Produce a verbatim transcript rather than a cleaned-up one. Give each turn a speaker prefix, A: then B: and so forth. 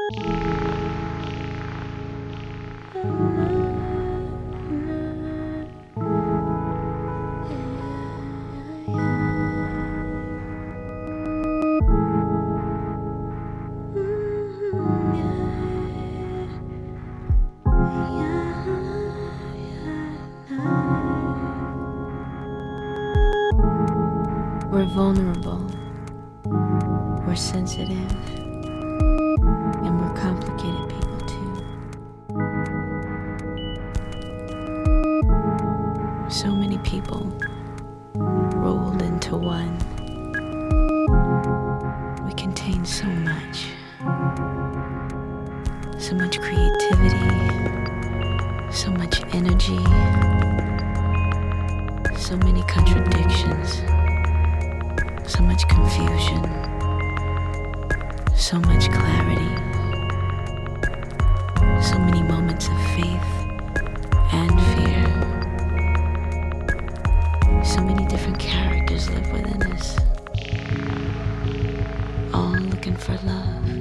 A: We're vulnerable, we're sensitive, and we're complicated people too. So many people rolled into one. We contain so much, so much creativity, so much energy, so many contradictions. So much confusion, so much clarity, so many moments of faith and fear. So many different characters live within us, all looking for love.